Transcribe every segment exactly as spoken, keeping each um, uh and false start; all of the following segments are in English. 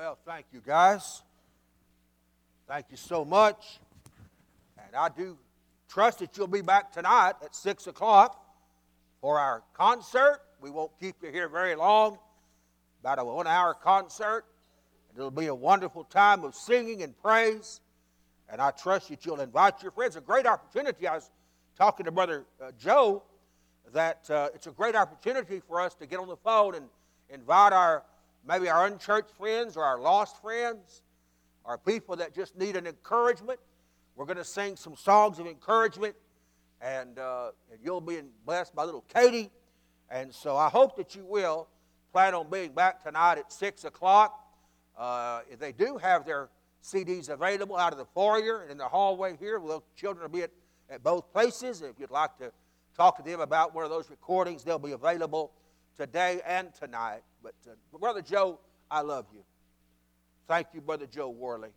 Well, thank you, guys. Thank you so much. And I do trust that you'll be back tonight at six o'clock for our concert. We won't keep you here very long, about a one-hour concert. And it'll be a wonderful time of singing and praise. And I trust that you'll invite your friends. A great opportunity. I was talking to Brother uh, Joe that uh, it's a great opportunity for us to get on the phone and invite our maybe our unchurched friends or our lost friends, or people that just need an encouragement. We're going to sing some songs of encouragement, and, uh, and you'll be blessed by little Katie. And so I hope that you will plan on being back tonight at six o'clock. Uh, if they do have their C Ds available out of the foyer and in the hallway here, well, children will be at, at both places. If you'd like to talk to them about one of those recordings, they'll be available today and tonight. But uh, Brother Joe, I love you. Thank you, Brother Joe Worley.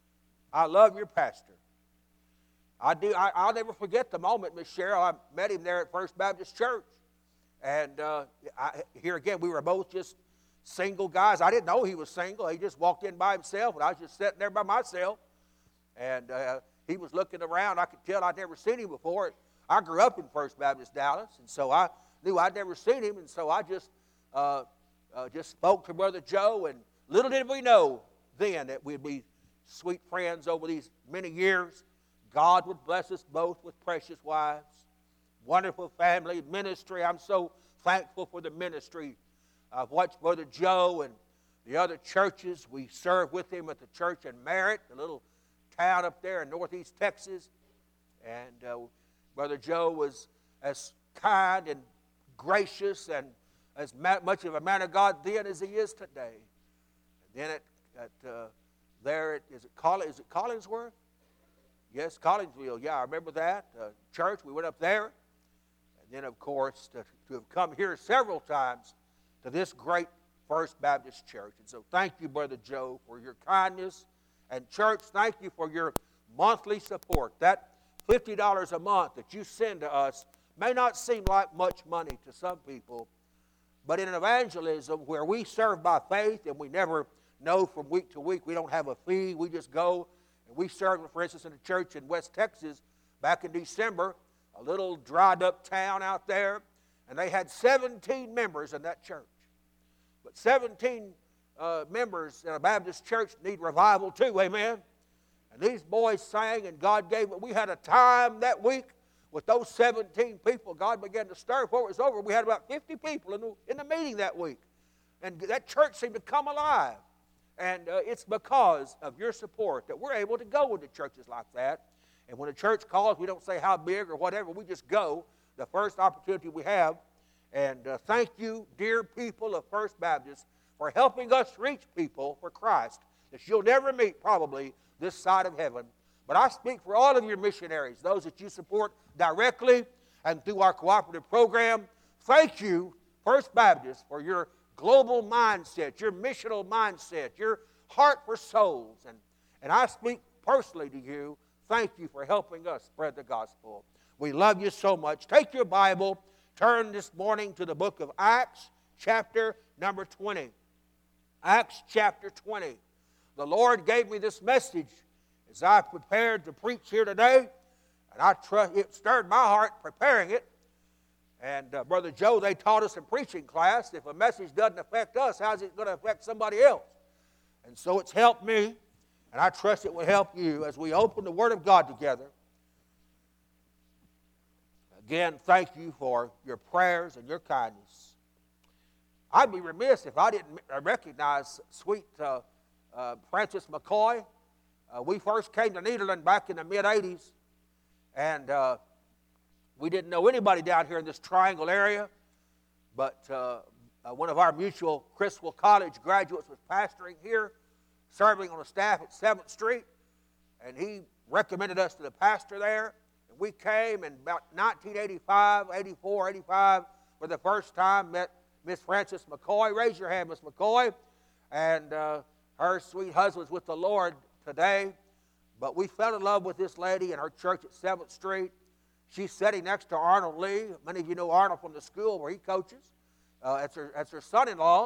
I love your pastor. I do. I, I'll never forget the moment, Miss Cheryl. I met him there at First Baptist Church, and uh, I, here again, we were both just single guys. I didn't know he was single. He just walked in by himself, and I was just sitting there by myself. And uh, he was looking around. I could tell I'd never seen him before. I grew up in First Baptist Dallas, and so I knew I'd never seen him, and so I just uh, uh, just spoke to Brother Joe, and little did we know then that we'd be sweet friends over these many years. God would bless us both with precious wives, wonderful family, ministry. I'm so thankful for the ministry. I've watched Brother Joe and the other churches. We served with him at the church in Merritt, a little town up there in northeast Texas. And uh, Brother Joe was as kind and gracious and as much of a man of God then as he is today. And then at, at uh, there, at, is it Coll- is it Collinsworth? Yes, Collinsville. Yeah, I remember that uh, church. We went up there, and then of course to, to have come here several times to this great First Baptist Church. And so, thank you, Brother Joe, for your kindness, and church, thank you for your monthly support. That fifty dollars a month that you send to us may not seem like much money to some people. But in an evangelism where we serve by faith and we never know from week to week, we don't have a fee, we just go and we serve, for instance, in a church in West Texas back in December, a little dried up town out there, and they had seventeen members in that church. But seventeen uh, members in a Baptist church need revival too, amen? And these boys sang, and God gave it. We had a time that week with those seventeen people. God began to stir. Before it was over, we had about fifty people in the, in the meeting that week. And that church seemed to come alive. And uh, it's because of your support that we're able to go into churches like that. And when a church calls, we don't say how big or whatever. We just go the first opportunity we have. And uh, thank you, dear people of First Baptist, for helping us reach people for Christ that you'll never meet probably this side of heaven. But I speak for all of your missionaries, those that you support directly and through our cooperative program. Thank you, First Baptist, for your global mindset, your missional mindset, your heart for souls. And, and I speak personally to you. Thank you for helping us spread the gospel. We love you so much. Take your Bible, turn this morning to the book of Acts, chapter number twenty. Acts chapter twenty. The Lord gave me this message as I prepared to preach here today, and I trust it stirred my heart preparing it. And uh, Brother Joe, they taught us in preaching class, if a message doesn't affect us, how's it going to affect somebody else? And so it's helped me, and I trust it will help you as we open the Word of God together. Again, thank you for your prayers and your kindness. I'd be remiss if I didn't recognize sweet uh, uh, Francis McCoy. Uh, we first came to Nederland back in the mid eighties, and uh, we didn't know anybody down here in this triangle area, but uh, uh, one of our mutual Criswell College graduates was pastoring here, serving on the staff at seventh Street, and he recommended us to the pastor there, and we came, and about nineteen eighty-five, eighty-four, eighty-five, for the first time, met Miss Frances McCoy. Raise your hand, Miss McCoy. And uh, her sweet husband's with the Lord today. But we fell in love with this lady in her church at seventh Street. She's sitting next to Arnold Lee. Many of you know Arnold from the school where he coaches. Uh, that's, her, that's her son-in-law.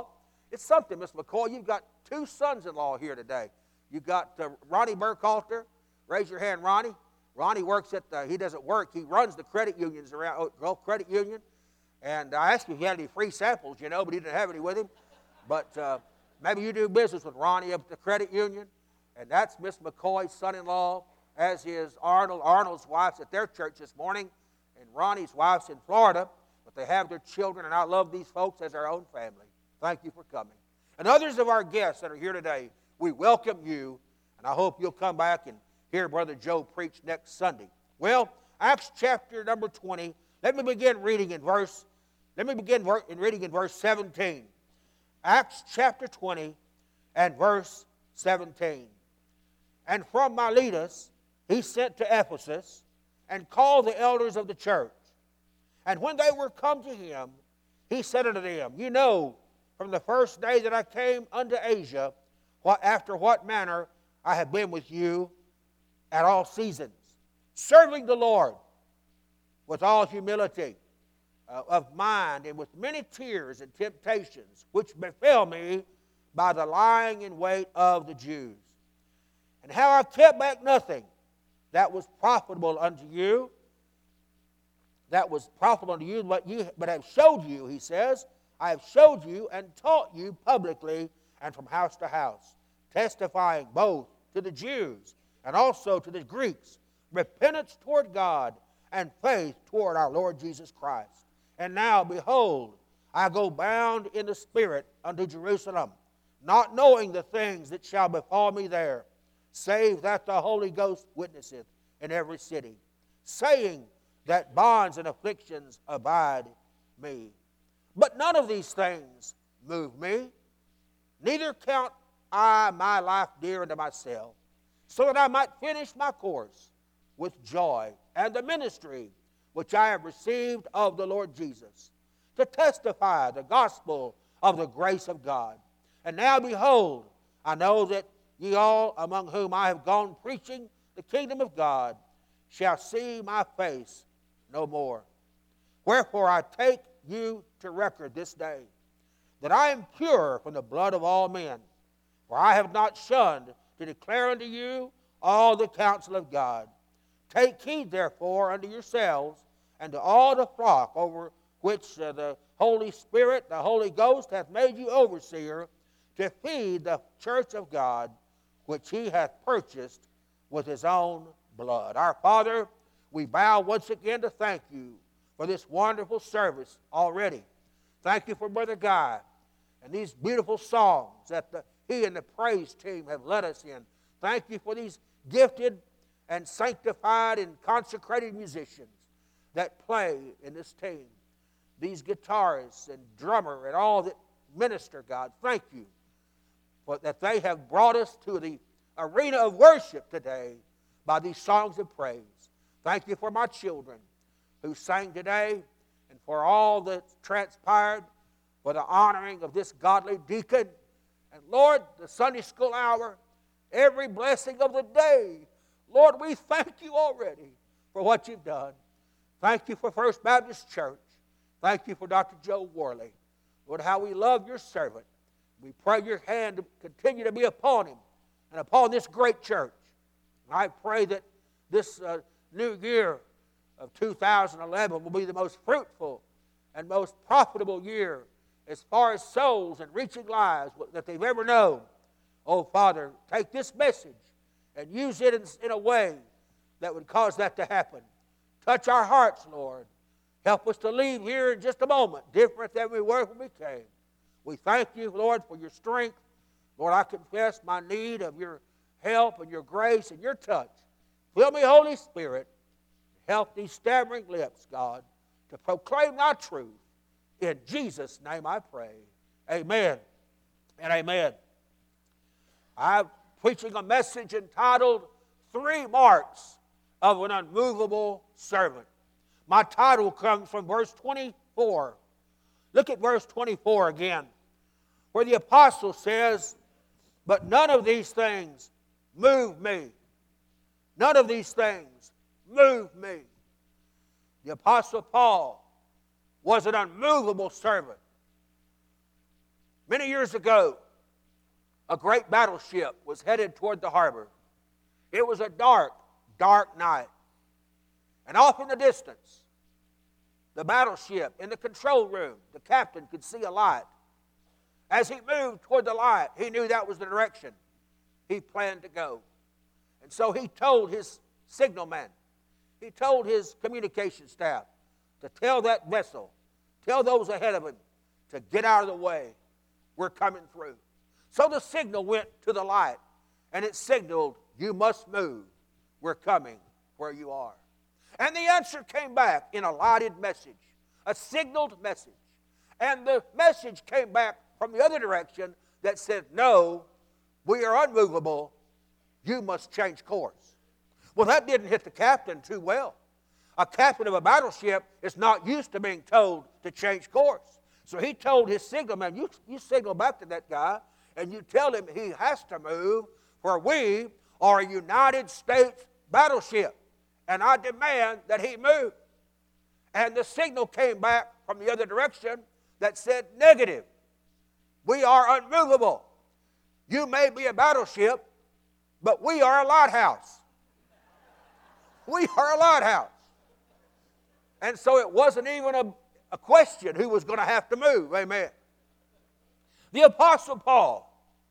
It's something, Miss McCoy. You've got two sons-in-law here today. You've got uh, Ronnie Burkhalter. Raise your hand, Ronnie. Ronnie works at the, he doesn't work, he runs the credit unions around, Oak Grove Credit Union. And I asked him if he had any free samples, you know, but he didn't have any with him. But uh, maybe you do business with Ronnie up at the credit union. And that's Miss McCoy's son-in-law, as is Arnold. Arnold's wife's at their church this morning, and Ronnie's wife's in Florida. But they have their children, and I love these folks as our own family. Thank you for coming. And others of our guests that are here today, we welcome you, and I hope you'll come back and hear Brother Joe preach next Sunday. Well, Acts chapter number twenty. Let me begin reading in verse. Let me begin in reading in verse seventeen. Acts chapter twenty and verse seventeen. And from Miletus he sent to Ephesus and called the elders of the church. And when they were come to him, he said unto them, You know, from the first day that I came unto Asia, what after what manner I have been with you at all seasons, serving the Lord with all humility uh, of mind and with many tears and temptations, which befell me by the lying in wait of the Jews. And how I kept back nothing that was profitable unto you, that was profitable unto you, but, you, but I have showed you, he says, I have showed you and taught you publicly and from house to house, testifying both to the Jews and also to the Greeks, repentance toward God and faith toward our Lord Jesus Christ. And now, behold, I go bound in the Spirit unto Jerusalem, not knowing the things that shall befall me there, save that the Holy Ghost witnesseth in every city, saying that bonds and afflictions abide me. But none of these things move me, neither count I my life dear unto myself, so that I might finish my course with joy and the ministry which I have received of the Lord Jesus, to testify the gospel of the grace of God. And now behold, I know that ye all among whom I have gone preaching the kingdom of God shall see my face no more. Wherefore I take you to record this day, that I am pure from the blood of all men, for I have not shunned to declare unto you all the counsel of God. Take heed, therefore, unto yourselves and to all the flock over which uh, the Holy Spirit, the Holy Ghost, hath made you overseer, to feed the church of God, which he hath purchased with his own blood. Our Father, we bow once again to thank you for this wonderful service already. Thank you for Brother Guy and these beautiful songs that the, he and the praise team have led us in. Thank you for these gifted and sanctified and consecrated musicians that play in this team. These guitarists and drummer and all that minister, God, thank you for that they have brought us to the arena of worship today by these songs of praise. Thank you for my children who sang today and for all that transpired, for the honoring of this godly deacon. And Lord, the Sunday school hour, every blessing of the day, Lord, we thank you already for what you've done. Thank you for First Baptist Church. Thank you for Doctor Joe Worley. Lord, how we love your servant. We pray your hand to continue to be upon him and upon this great church. I pray that this uh, new year of two thousand eleven will be the most fruitful and most profitable year as far as souls and reaching lives that they've ever known. Oh, Father, take this message and use it in, in a way that would cause that to happen. Touch our hearts, Lord. Help us to leave here in just a moment different than we were when we came. We thank you, Lord, for your strength. Lord, I confess my need of your help and your grace and your touch. Fill me, Holy Spirit. Help these stammering lips, God, to proclaim thy truth. In Jesus' name I pray. Amen and amen. I'm preaching a message entitled Three Marks of an Unmovable Servant. My title comes from verse twenty-four. Look at verse twenty-four again, where the apostle says, but none of these things move me. None of these things move me. The apostle Paul was an unmovable servant. Many years ago, a great battleship was headed toward the harbor. It was a dark, dark night. And off in the distance, the battleship, in the control room, the captain could see a light. As he moved toward the light, he knew that was the direction he planned to go. And so he told his signalman, he told his communication staff to tell that vessel, tell those ahead of him to get out of the way. We're coming through. So the signal went to the light, and it signaled, you must move. We're coming where you are. And the answer came back in a lighted message, a signaled message. And the message came back from the other direction that said, no, we are unmovable. You must change course. Well, that didn't hit the captain too well. A captain of a battleship is not used to being told to change course. So he told his signalman, you, you signal back to that guy, and you tell him he has to move, for we are a United States battleship, and I demand that he move. And the signal came back from the other direction that said negative. We are unmovable. You may be a battleship, but we are a lighthouse. We are a lighthouse. And so it wasn't even a, a question who was going to have to move. Amen. The Apostle Paul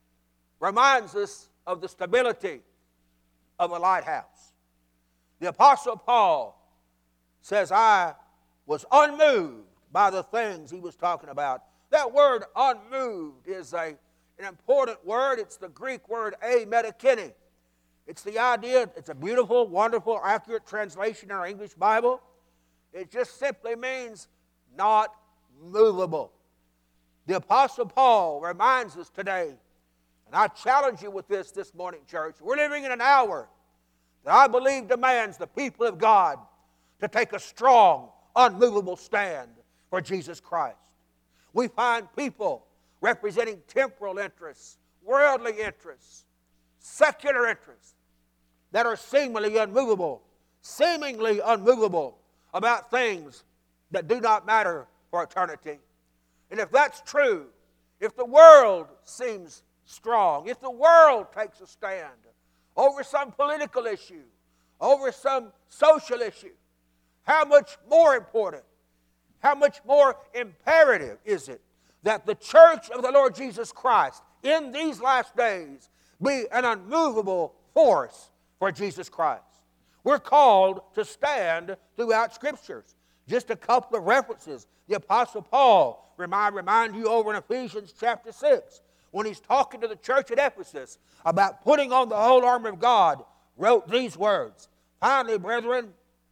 reminds us of the stability of a lighthouse. The Apostle Paul says, I was unmoved by the things he was talking about. That word unmoved is a, an important word. It's the Greek word ametakene. It's the idea, it's a beautiful, wonderful, accurate translation in our English Bible. It just simply means not movable. The Apostle Paul reminds us today, and I challenge you with this this morning, church. We're living in an hour that I believe demands the people of God to take a strong, unmovable stand for Jesus Christ. We find people representing temporal interests, worldly interests, secular interests that are seemingly unmovable, seemingly unmovable about things that do not matter for eternity. And if that's true, if the world seems strong, if the world takes a stand over some political issue, over some social issue, how much more important, how much more imperative is it that the church of the Lord Jesus Christ in these last days be an unmovable force for Jesus Christ? We're called to stand throughout Scriptures. Just a couple of references. The Apostle Paul, remind, remind you over in Ephesians chapter six, when he's talking to the church at Ephesus about putting on the whole armor of God, wrote these words, finally, brethren,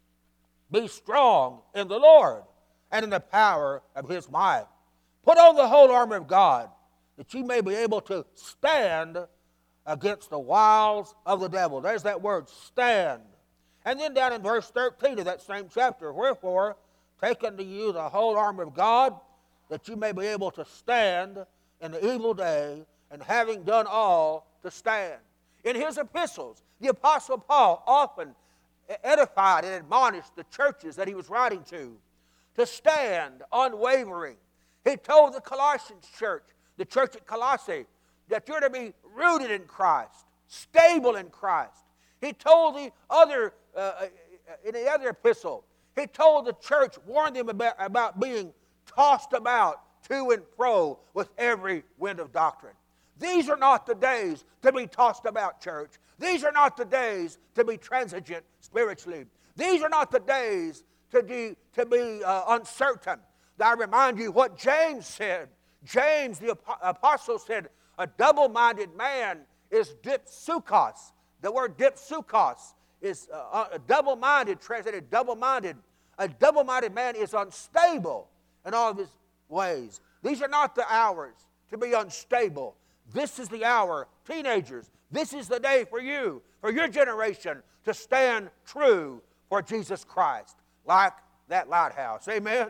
be strong in the Lord and in the power of his might. Put on the whole armor of God, that you may be able to stand against the wiles of the devil. There's that word, stand. And then down in verse thirteen of that same chapter, wherefore, take unto you the whole armor of God, that you may be able to stand in the evil day, and having done all, to stand. In his epistles, the Apostle Paul often edified and admonished the churches that he was writing to to stand unwavering. He told the Colossians church, the church at Colossae, that you're to be rooted in Christ, stable in Christ. He told the other, uh, in the other epistle, he told the church, warned them about, about being tossed about to and fro with every wind of doctrine. These are not the days to be tossed about, church. These are not the days to be transigent spiritually. These are not the days to be, to be uh, uncertain. I remind you what James said. James, the apostle, said, a double-minded man is dipsukos. The word dipsukos is uh, a double-minded, translated double-minded. A double-minded man is unstable in all of his ways. These are not the hours to be unstable. This is the hour, teenagers, this is the day for you, for your generation, to stand true for Jesus Christ, like that lighthouse. Amen?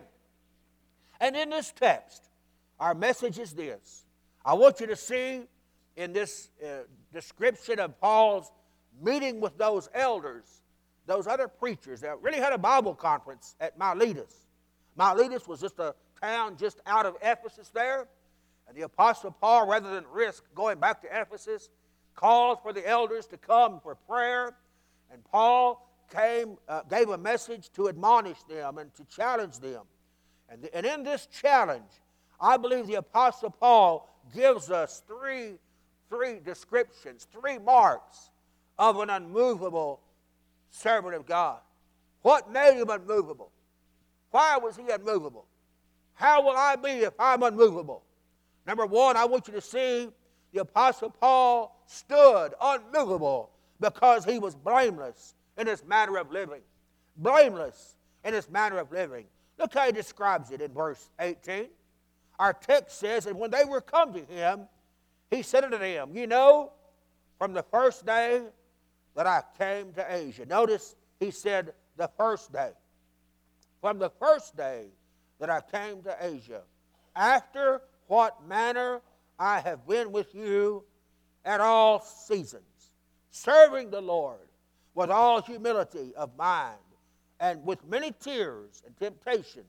And in this text, our message is this. I want you to see in this uh, description of Paul's meeting with those elders, those other preachers that really had a Bible conference at Miletus. Miletus was just a town just out of Ephesus there. And the Apostle Paul, rather than risk going back to Ephesus, called for the elders to come for prayer. And Paul came, uh, gave a message to admonish them and to challenge them. And, the, and in this challenge, I believe the Apostle Paul gives us three, three descriptions, three marks of an unmovable servant of God. What made him unmovable? Why was he unmovable? How will I be if I'm unmovable? Number one, I want you to see the Apostle Paul stood unmovable because he was blameless in his manner of living. Blameless in his manner of living. Look how he describes it in verse eighteen. Our text says, and when they were come to him, he said unto them, you know, from the first day that I came to Asia. Notice he said the first day. From the first day that I came to Asia, after what manner I have been with you at all seasons, serving the Lord with all humility of mind, and with many tears and temptations,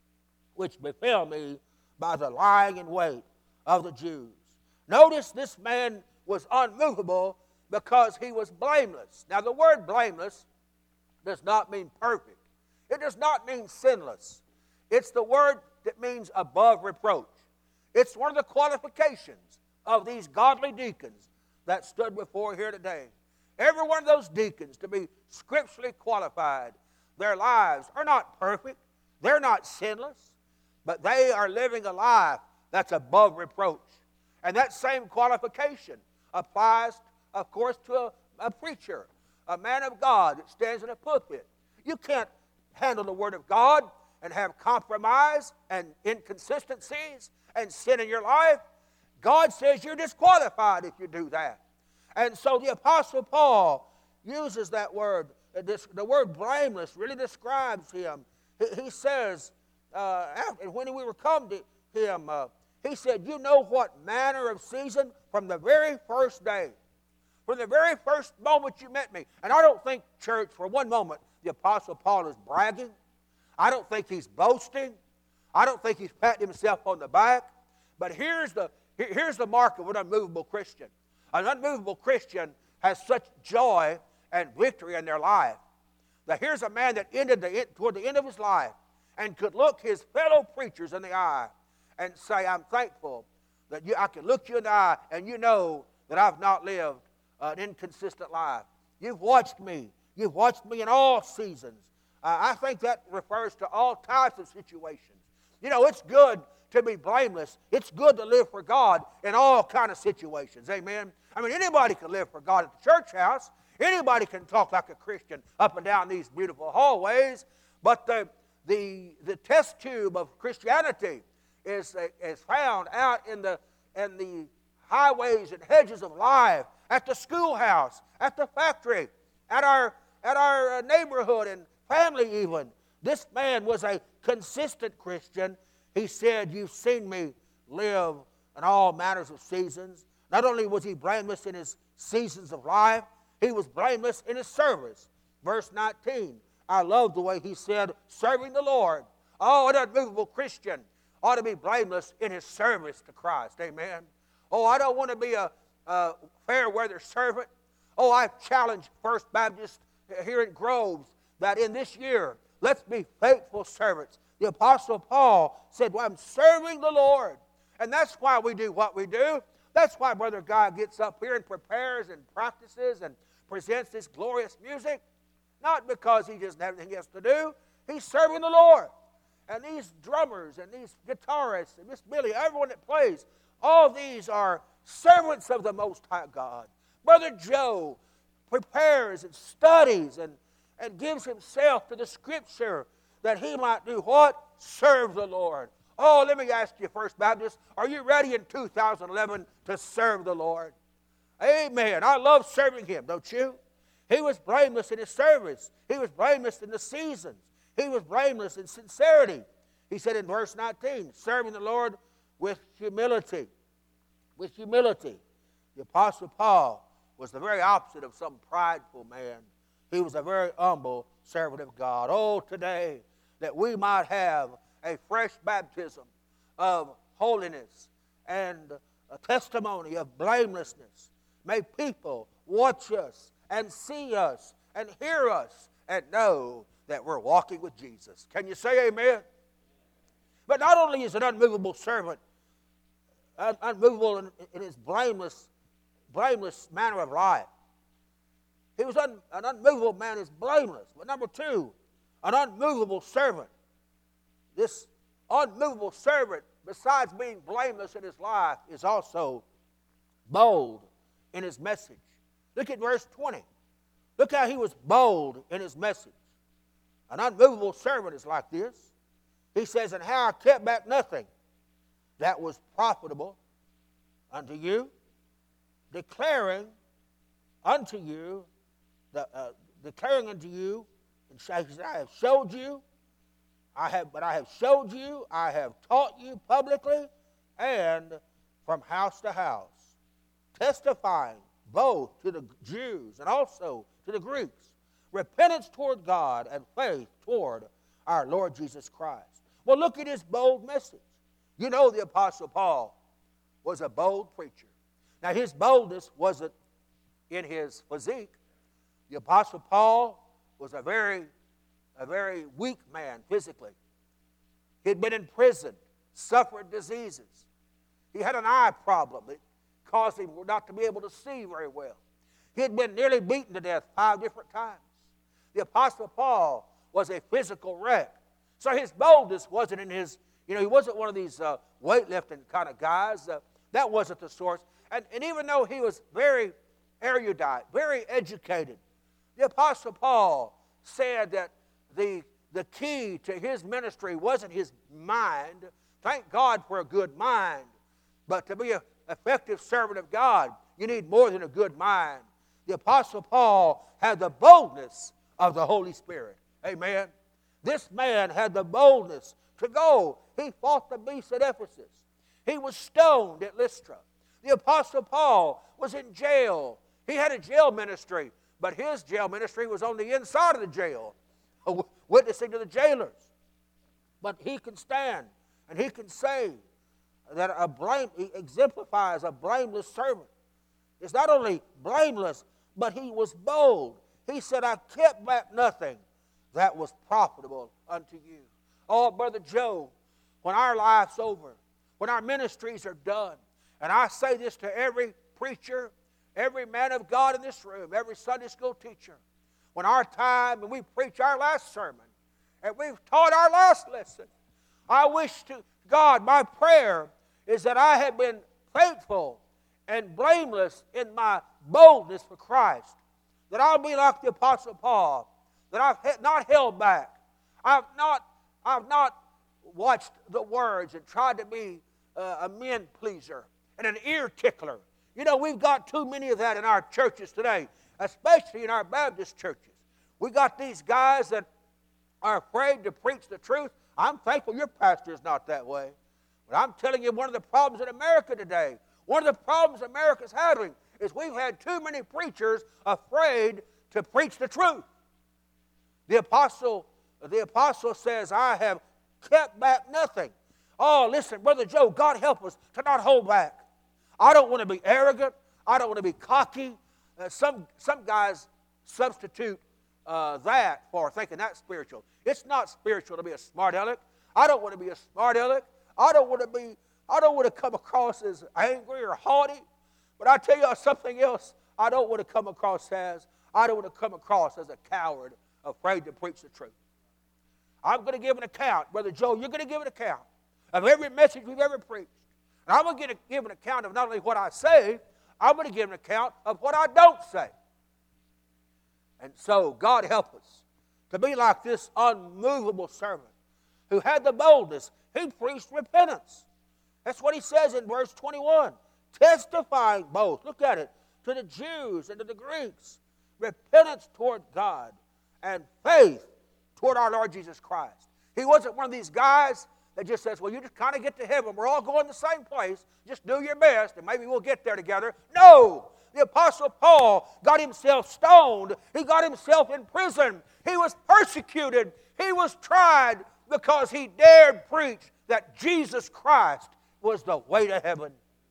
which befell me by the lying in wait of the Jews. Notice this man was unmovable because he was blameless. Now the word blameless does not mean perfect. It does not mean sinless. It's the word that means above reproach. It's one of the qualifications of these godly deacons that stood before here today. Every one of those deacons to be scripturally qualified, their lives are not perfect. They're not sinless. But they are living a life that's above reproach. And that same qualification applies, of course, to a, a preacher, a man of God that stands in a pulpit. You can't handle the Word of God and have compromise and inconsistencies and sin in your life. God says you're disqualified if you do that. And so the Apostle Paul uses that word. The word blameless really describes him. He says, uh, after, when we were come to him, uh, he said, you know what manner of season from the very first day, from the very first moment you met me. And I don't think, church, for one moment, the Apostle Paul is bragging. I don't think he's boasting. I don't think he's patting himself on the back. But here's the, here's the mark of an unmovable Christian. An unmovable Christian has such joy and victory in their life. Now here's a man that ended the, toward the end of his life and could look his fellow preachers in the eye and say, I'm thankful that you, I can look you in the eye and you know that I've not lived an inconsistent life. You've watched me. You've watched me in all seasons. Uh, I think that refers to all types of situations. You know, it's good to be blameless. It's good to live for God in all kind of situations. Amen? I mean, anybody can live for God at the church house. Anybody can talk like a Christian up and down these beautiful hallways. But the, the, the test tube of Christianity is, is found out in the, in the highways and hedges of life, at the schoolhouse, at the factory, at our, at our neighborhood and family even. This man was a consistent Christian. He said, you've seen me live in all manners of seasons. Not only was he blameless in his seasons of life, he was blameless in his service. Verse nineteen, I love the way he said, serving the Lord. Oh, an unmovable Christian ought to be blameless in his service to Christ. Amen. Oh, I don't want to be a, a fair weather servant. Oh, I've challenged First Baptist here in Groves that in this year, let's be faithful servants. The Apostle Paul said, well, I'm serving the Lord. And that's why we do what we do. That's why Brother Guy gets up here and prepares and practices and presents this glorious music. Not because he doesn't have anything else to do. He's serving the Lord. And these drummers and these guitarists and Miss Billy, everyone that plays, all these are servants of the Most High God. Brother Joe prepares and studies and, and gives himself to the Scripture that he might do what? Serve the Lord. Oh, let me ask you, First Baptist, are you ready in two thousand eleven to serve the Lord? Amen. I love serving Him, don't you? He was blameless in His service. He was blameless in the seasons. He was blameless in sincerity. He said in verse nineteen, serving the Lord with humility. With humility. The Apostle Paul was the very opposite of some prideful man. He was a very humble servant of God. Oh, today, that we might have a fresh baptism of holiness and a testimony of blamelessness. May people watch us and see us and hear us and know that we're walking with Jesus. Can you say amen? But not only is an unmovable servant un- unmovable in, in his blameless, blameless manner of life. He was un, an unmovable man is blameless. But number two, an unmovable servant. This unmovable servant, besides being blameless in his life, is also bold in his message. Look at verse twenty. Look how he was bold in his message. An unmovable servant is like this. He says, and how I kept back nothing that was profitable unto you, declaring unto you, the, uh, declaring unto you, and I have showed you, I have, but I have showed you, I have taught you publicly and from house to house, testifying both to the Jews and also to the Greeks, repentance toward God and faith toward our Lord Jesus Christ. Well, look at his bold message. You know the Apostle Paul was a bold preacher. Now, his boldness wasn't in his physique. The Apostle Paul was a very, a very weak man physically. He'd been in prison, suffered diseases. He had an eye problem that caused him not to be able to see very well. He had been nearly beaten to death five different times. The Apostle Paul was a physical wreck. So his boldness wasn't in his, you know, he wasn't one of these uh, weightlifting kind of guys. Uh, that wasn't the source. And, and even though he was very erudite, very educated, the Apostle Paul said that the, the key to his ministry wasn't his mind. Thank God for a good mind. But to be an effective servant of God, you need more than a good mind. The Apostle Paul had the boldness of the Holy Spirit. Amen. This man had the boldness to go. He fought the beast at Ephesus. He was stoned at Lystra. The Apostle Paul was in jail. He had a jail ministry, but his jail ministry was on the inside of the jail, witnessing to the jailers. But he can stand and he can say that a blame, he exemplifies a blameless servant. It's not only blameless, but he was bold. He said, I kept back nothing that was profitable unto you. Oh, Brother Joe, when our life's over, when our ministries are done, and I say this to every preacher, every man of God in this room, every Sunday school teacher, when our time and we preach our last sermon, and we've taught our last lesson, I wish to God, my prayer is that I have been faithful and blameless in my boldness for Christ, that I'll be like the Apostle Paul, that I've not held back. I've not, I've not watched the words and tried to be uh, a men pleaser and an ear tickler. You know, we've got too many of that in our churches today, especially in our Baptist churches. We got these guys that are afraid to preach the truth. I'm thankful your pastor is not that way. But I'm telling you, one of the problems in America today, one of the problems America's having is we've had too many preachers afraid to preach the truth. The apostle, the apostle says, I have kept back nothing. Oh, listen, Brother Joe, God help us to not hold back. I don't want to be arrogant. I don't want to be cocky. Uh, some, some guys substitute uh, that for thinking that's spiritual. It's not spiritual to be a smart aleck. I don't want to be a smart aleck. I don't want to be, I don't want to come across as angry or haughty. But I tell you something else I don't want to come across as. I don't want to come across as a coward, afraid to preach the truth. I'm going to give an account. Brother Joe, you're going to give an account of every message we've ever preached. And I'm going to give an account of not only what I say, I'm going to give an account of what I don't say. And so, God help us to be like this unmovable servant who had the boldness. He preached repentance. That's what he says in verse twenty-one. Testifying both, look at it, to the Jews and to the Greeks. Repentance toward God and faith toward our Lord Jesus Christ. He wasn't one of these guys that just says, well, you just kind of get to heaven. We're all going the same place. Just do your best, and maybe we'll get there together. No! The Apostle Paul got himself stoned. He got himself in prison. He was persecuted. He was tried because he dared preach that Jesus Christ was the way to heaven.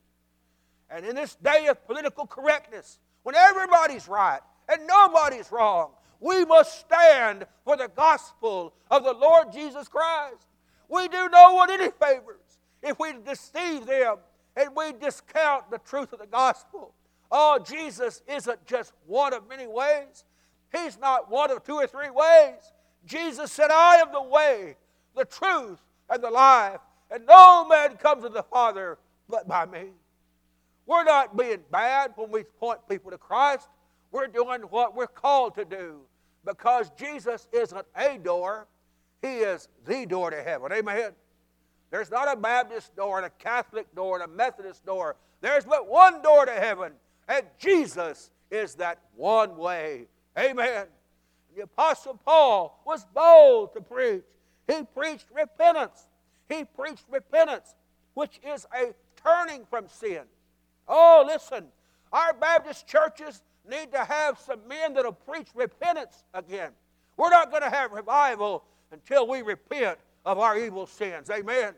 And in this day of political correctness, when everybody's right and nobody's wrong, we must stand for the gospel of the Lord Jesus Christ. We do no one any favors if we deceive them and we discount the truth of the gospel. Oh, Jesus isn't just one of many ways. He's not one of two or three ways. Jesus said, I am the way, the truth, and the life, and no man comes to the Father but by me. We're not being bad when we point people to Christ. We're doing what we're called to do because Jesus isn't a door. He is the door to heaven. Amen. There's not a Baptist door and a Catholic door and a Methodist door. There's but one door to heaven, and Jesus is that one way. Amen. The Apostle Paul was bold to preach. He preached repentance. He preached repentance, which is a turning from sin. Oh, listen, our Baptist churches need to have some men that will preach repentance again. We're not going to have revival until we repent of our evil sins. Amen.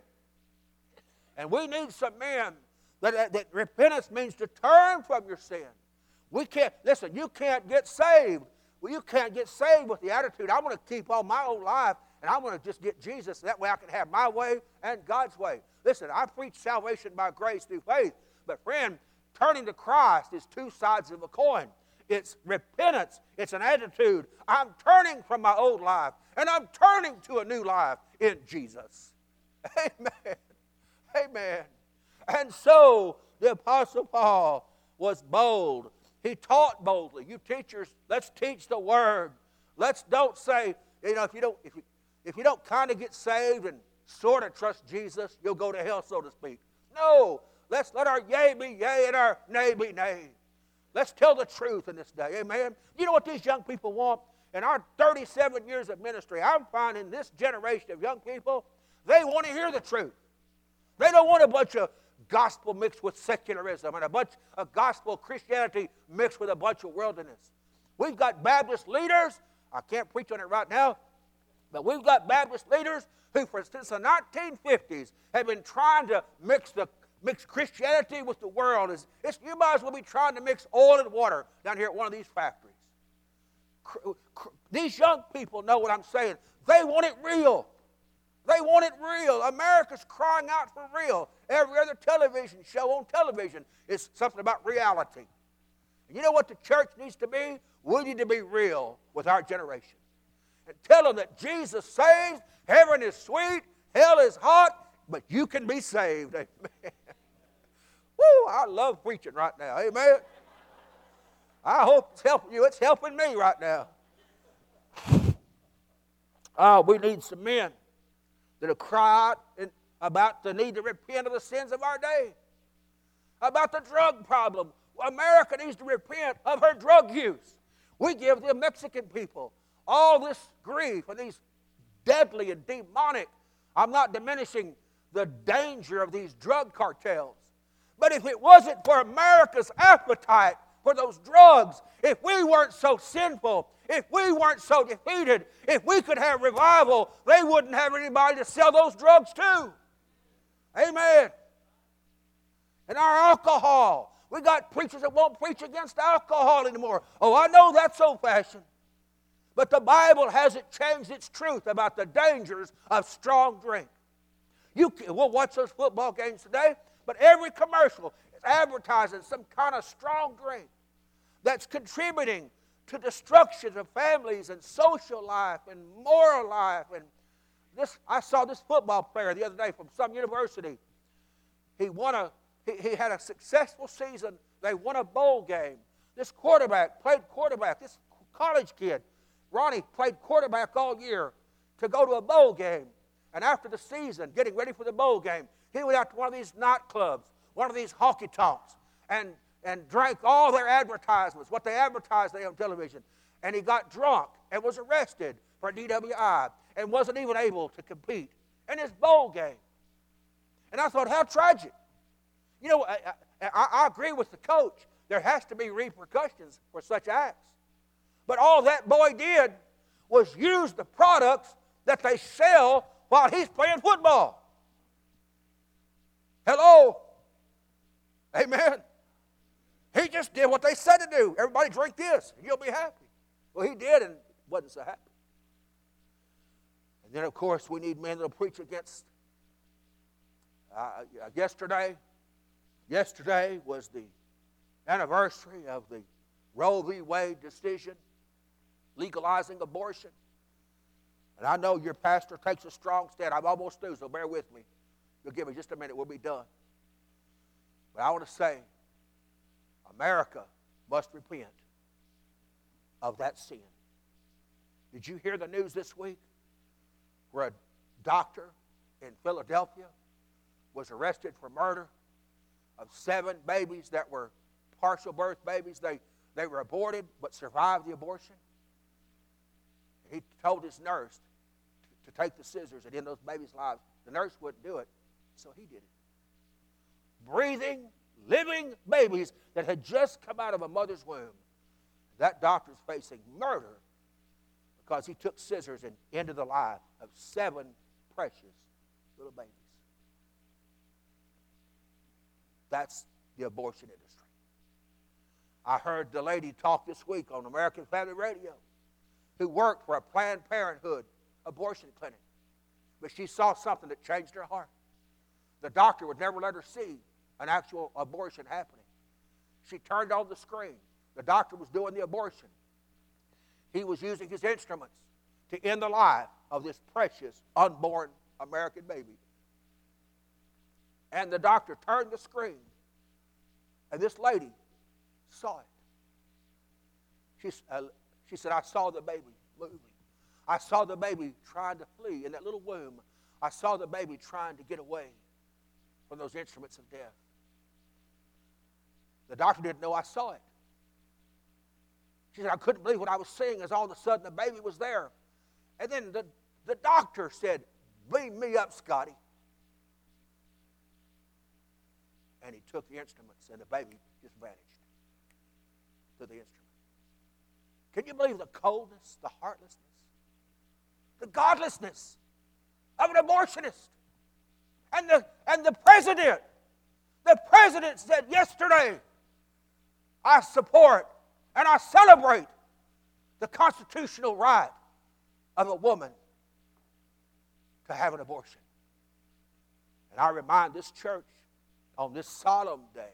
And we need some men that, that, that repentance means to turn from your sin. We can't, listen, you can't get saved. Well, you can't get saved with the attitude, I'm going to keep on my own life and I'm going to just get Jesus. That way I can have my way and God's way. Listen, I preach salvation by grace through faith. But friend, turning to Christ is two sides of a coin. It's repentance. It's an attitude. I'm turning from my old life, and I'm turning to a new life in Jesus. Amen. Amen. And so the Apostle Paul was bold. He taught boldly. You teachers, let's teach the Word. Let's don't say, you know, if you don't, if you, if you don't kind of get saved and sort of trust Jesus, you'll go to hell, so to speak. No. Let's let our yea be yea and our nay be nay. Let's tell the truth in this day. Amen. You know what these young people want? In our thirty-seven years of ministry, I'm finding this generation of young people, they want to hear the truth. They don't want a bunch of gospel mixed with secularism and a bunch of gospel Christianity mixed with a bunch of worldliness. We've got Baptist leaders. I can't preach on it right now, but we've got Baptist leaders who, for since the nineteen fifties, have been trying to mix the Mix Christianity with the world. It's, it's, you might as well be trying to mix oil and water down here at one of these factories. Cr- cr- these young people know what I'm saying. They want it real. They want it real. America's crying out for real. Every other television show on television is something about reality. And you know what the church needs to be? We need to be real with our generation. And tell them that Jesus saves, heaven is sweet, hell is hot, but you can be saved. Amen. Woo, I love preaching right now. Amen. I hope it's helping you. It's helping me right now. Oh, we need some men that will cry out in, about the need to repent of the sins of our day. About the drug problem. America needs to repent of her drug use. We give the Mexican people all this grief and these deadly and demonic. I'm not diminishing the danger of these drug cartels. But if it wasn't for America's appetite for those drugs, if we weren't so sinful, if we weren't so defeated, if we could have revival, they wouldn't have anybody to sell those drugs to. Amen. And our alcohol. We got preachers that won't preach against alcohol anymore. Oh, I know that's old-fashioned. But the Bible hasn't changed its truth about the dangers of strong drink. You can, we'll watch those football games today, but every commercial is advertising some kind of strong drink that's contributing to destruction of families and social life and moral life. And this, I saw this football player the other day from some university. He won a, he, he had a successful season. They won a bowl game. This quarterback played quarterback. This college kid, Ronnie, played quarterback all year to go to a bowl game. And after the season, getting ready for the bowl game, he went out to one of these nightclubs, one of these honky tonks, and, and drank all their advertisements, what they advertised there on television. And he got drunk and was arrested for D W I and wasn't even able to compete in his bowl game. And I thought, how tragic. You know, I, I, I agree with the coach. There has to be repercussions for such acts. But all that boy did was use the products that they sell while he's playing football. Hello? Amen? He just did what they said to do. Everybody drink this, and you'll be happy. Well, he did, and wasn't so happy. And then, of course, we need men that will preach against. Uh, yesterday, yesterday was the anniversary of the Roe v. Wade decision legalizing abortion. And I know your pastor takes a strong stand. I'm almost through, so bear with me. You'll give me just a minute, we'll be done. But I want to say, America must repent of that sin. Did you hear the news this week where a doctor in Philadelphia was arrested for murder of seven babies that were partial birth babies? They, they were aborted but survived the abortion. He told his nurse to, to take the scissors and end those babies' lives. The nurse wouldn't do it, so he did it. Breathing, living babies that had just come out of a mother's womb. That doctor's facing murder because he took scissors and ended the life of seven precious little babies. That's the abortion industry. I heard the lady talk this week on American Family Radio who worked for a Planned Parenthood abortion clinic. But she saw something that changed her heart. The doctor would never let her see an actual abortion happening. She turned on the screen. The doctor was doing the abortion. He was using his instruments to end the life of this precious unborn American baby. And the doctor turned the screen, and this lady saw it. She, uh, she said, I saw the baby moving. I saw the baby trying to flee in that little womb. I saw the baby trying to get away from those instruments of death. The doctor didn't know I saw it. She said, I couldn't believe what I was seeing as all of a sudden the baby was there. And then the, the doctor said, beam me up, Scotty. And he took the instruments, and the baby just vanished to the instrument. Can you believe the coldness, the heartlessness, the godlessness of an abortionist? And the, and the president, the president said yesterday, I support and I celebrate the constitutional right of a woman to have an abortion. And I remind this church on this solemn day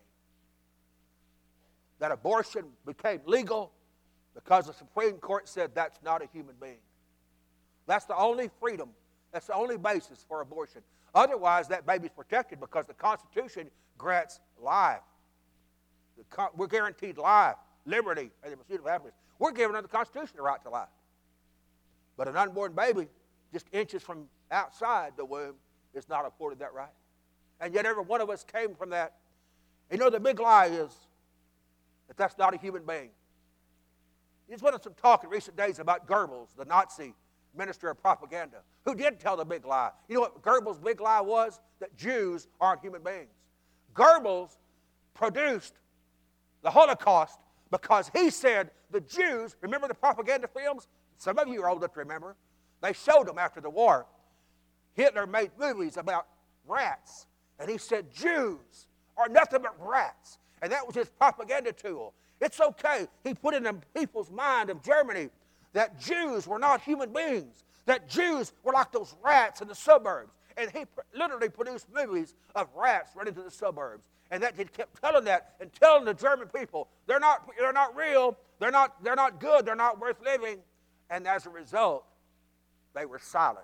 that abortion became legal because the Supreme Court said that's not a human being. That's the only freedom, that's the only basis for abortion. Otherwise, that baby's protected because the Constitution grants life. The, we're guaranteed life, liberty, and the pursuit of happiness. We're given under the Constitution the right to life. But an unborn baby, just inches from outside the womb, is not afforded that right. And yet every one of us came from that. You know, the big lie is that that's not a human being. There's been some talk in recent days about Goebbels, the Nazi minister of propaganda, who did tell the big lie. You know what Goebbels' big lie was? That Jews aren't human beings. Goebbels produced the Holocaust because he said the Jews, remember the propaganda films? Some of you are old enough to remember. They showed them after the war. Hitler made movies about rats, and he said Jews are nothing but rats. And that was his propaganda tool. It's okay. He put in the people's mind of Germany that Jews were not human beings, that Jews were like those rats in the suburbs. And he pr- literally produced movies of rats running to the suburbs. And that he kept telling that and telling the German people, they're not, they're not real, they're not, they're not good, they're not worth living. And as a result, they were silent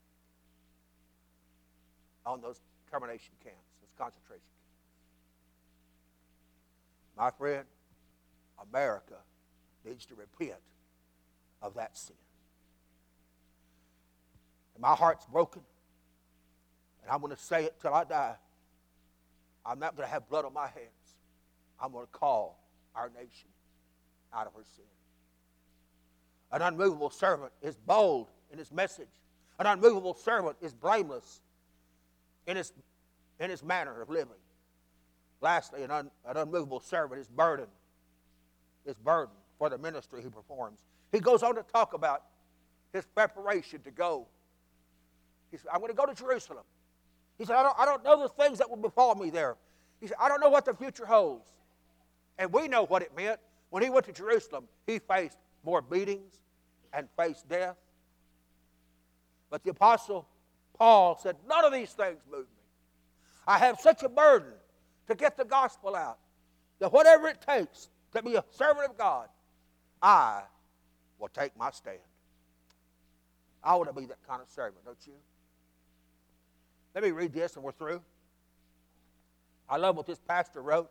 on those termination camps, those concentration camps. My friend, America needs to repent of that sin. And my heart's broken, and I'm going to say it till I die. I'm not going to have blood on my hands. I'm going to call our nation out of her sin. An unmovable servant is bold in his message. An unmovable servant is blameless in his, in his manner of living. Lastly, an, un, an unmovable servant is burdened. Is burdened for the ministry he performs. He goes on to talk about his preparation to go. He said, I'm going to go to Jerusalem. He said, I don't, I don't know the things that will befall me there. He said, I don't know what the future holds. And we know what it meant. When he went to Jerusalem, he faced more beatings and faced death. But the Apostle Paul said, none of these things move me. I have such a burden to get the gospel out that whatever it takes to be a servant of God, I will take my stand. I want to be that kind of servant, don't you? Let me read this and we're through. I love what this pastor wrote.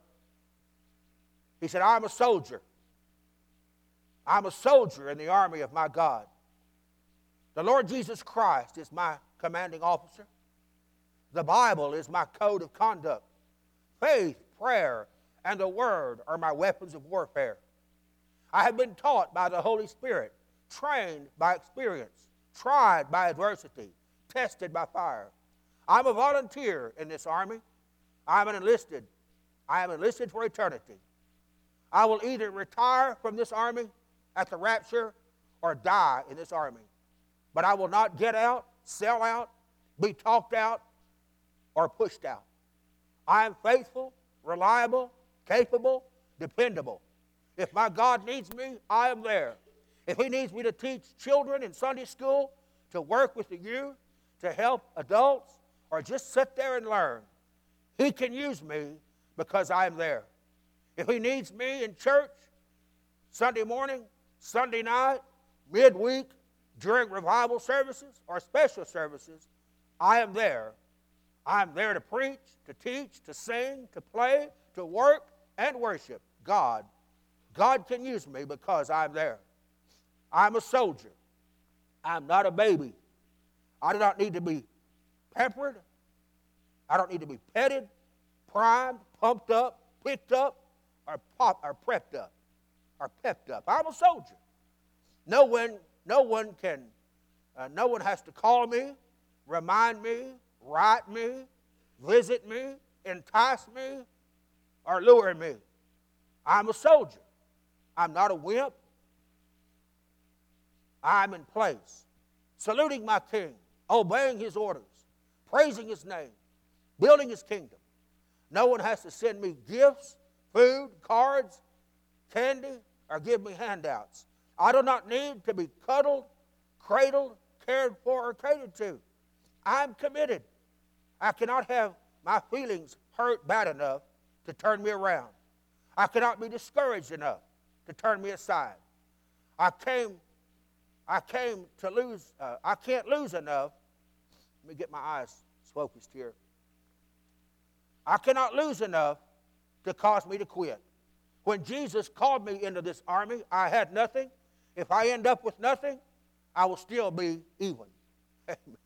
He said, I'm a soldier. I'm a soldier in the army of my God. The Lord Jesus Christ is my commanding officer. The Bible is my code of conduct. Faith, prayer, and the Word are my weapons of warfare. I have been taught by the Holy Spirit, trained by experience, tried by adversity, tested by fire. I'm a volunteer in this army. I'm an enlisted. I am enlisted for eternity. I will either retire from this army at the rapture or die in this army. But I will not get out, sell out, be talked out, or pushed out. I am faithful, reliable, capable, dependable. If my God needs me, I am there. If he needs me to teach children in Sunday school, to work with the youth, to help adults, or just sit there and learn, he can use me because I am there. If he needs me in church, Sunday morning, Sunday night, midweek, during revival services or special services, I am there. I am there to preach, to teach, to sing, to play, to work, and worship God. God can use me because I'm there. I'm a soldier. I'm not a baby. I do not need to be pampered. I don't need to be petted, primed, pumped up, picked up, or, pop, or prepped up, or pepped up. I'm a soldier. No one, no one can, uh, no one has to call me, remind me, write me, visit me, entice me, or lure me. I'm a soldier. I'm not a wimp. I'm in place, saluting my king, obeying his orders, praising his name, building his kingdom. No one has to send me gifts, food, cards, candy, or give me handouts. I do not need to be cuddled, cradled, cared for, or catered to. I'm committed. I cannot have my feelings hurt bad enough to turn me around. I cannot be discouraged enough to turn me aside. I came, I came to lose, uh, I can't lose enough. Let me get my eyes focused here. I cannot lose enough to cause me to quit. When Jesus called me into this army, I had nothing. If I end up with nothing, I will still be even. Amen.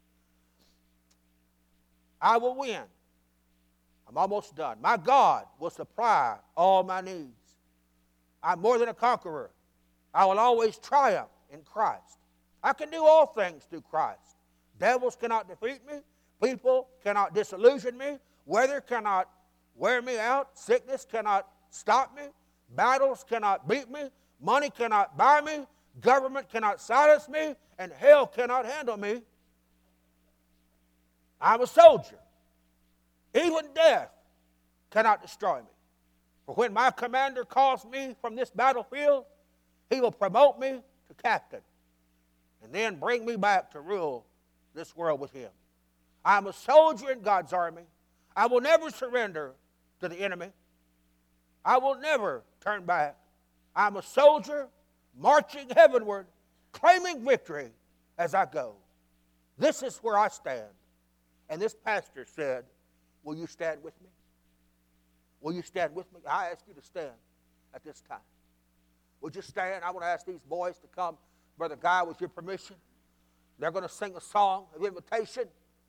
I will win. I'm almost done. My God will supply all my needs. I'm more than a conqueror. I will always triumph in Christ. I can do all things through Christ. Devils cannot defeat me. People cannot disillusion me. Weather cannot wear me out. Sickness cannot stop me. Battles cannot beat me. Money cannot buy me. Government cannot silence me. And hell cannot handle me. I'm a soldier. Even death cannot destroy me. For when my commander calls me from this battlefield, he will promote me to captain and then bring me back to rule this world with him. I'm a soldier in God's army. I will never surrender to the enemy. I will never turn back. I'm a soldier marching heavenward, claiming victory as I go. This is where I stand. And this pastor said, will you stand with me? Will you stand with me? I ask you to stand at this time. Would you stand? I want to ask these boys to come. Brother Guy, with your permission, they're going to sing a song of invitation.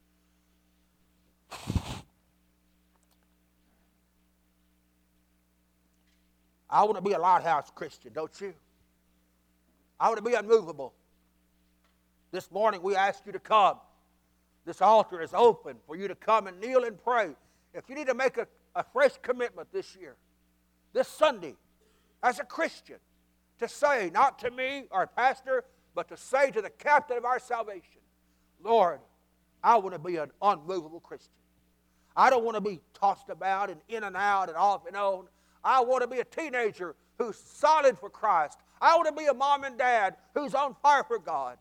I want to be a lighthouse Christian, don't you? I want to be unmovable. This morning we ask you to come. This altar is open for you to come and kneel and pray. If you need to make a, a fresh commitment this year, this Sunday, as a Christian, to say, not to me or pastor, but to say to the captain of our salvation, Lord, I want to be an unmovable Christian. I don't want to be tossed about and in and out and off and on. I want to be a teenager who's solid for Christ. I want to be a mom and dad who's on fire for God.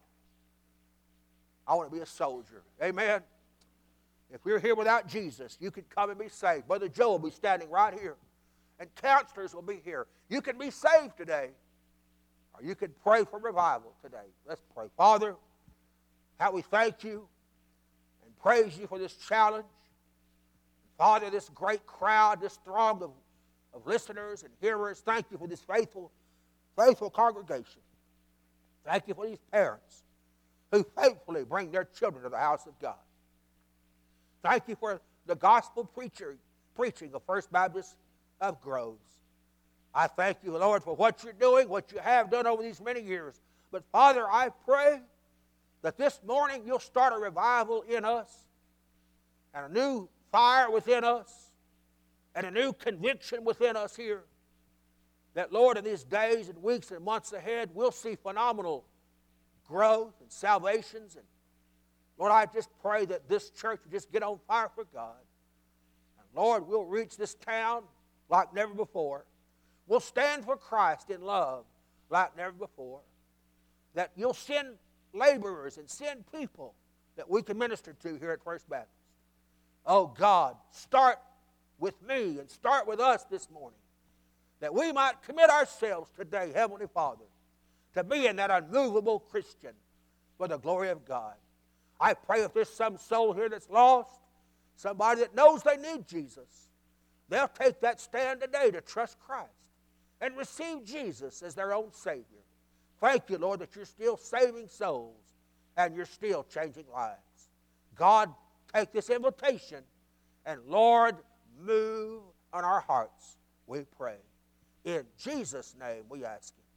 I want to be a soldier. Amen. If you're here without Jesus, you can come and be saved. Brother Joe will be standing right here, and counselors will be here. You can be saved today, or you can pray for revival today. Let's pray. Father, how we thank you and praise you for this challenge. Father, this great crowd, this throng of, of listeners and hearers, thank you for this faithful, faithful congregation. Thank you for these parents who faithfully bring their children to the house of God. Thank you for the gospel preacher, preaching of First Baptist of Groves. I thank you, Lord, for what you're doing, what you have done over these many years. But, Father, I pray that this morning you'll start a revival in us and a new fire within us and a new conviction within us here. That, Lord, in these days and weeks and months ahead, we'll see phenomenal growth and salvations. And, Lord, I just pray that this church will just get on fire for God. And, Lord, we'll reach this town like never before. We'll stand for Christ in love like never before. That you'll send laborers and send people that we can minister to here at First Baptist. Oh, God, start with me and start with us this morning, that we might commit ourselves today, Heavenly Father, to being that unmovable Christian for the glory of God. I pray if there's some soul here that's lost, somebody that knows they need Jesus, they'll take that stand today to trust Christ and receive Jesus as their own Savior. Thank you, Lord, that you're still saving souls and you're still changing lives. God, take this invitation and, Lord, move on our hearts, we pray. In Jesus' name we ask it.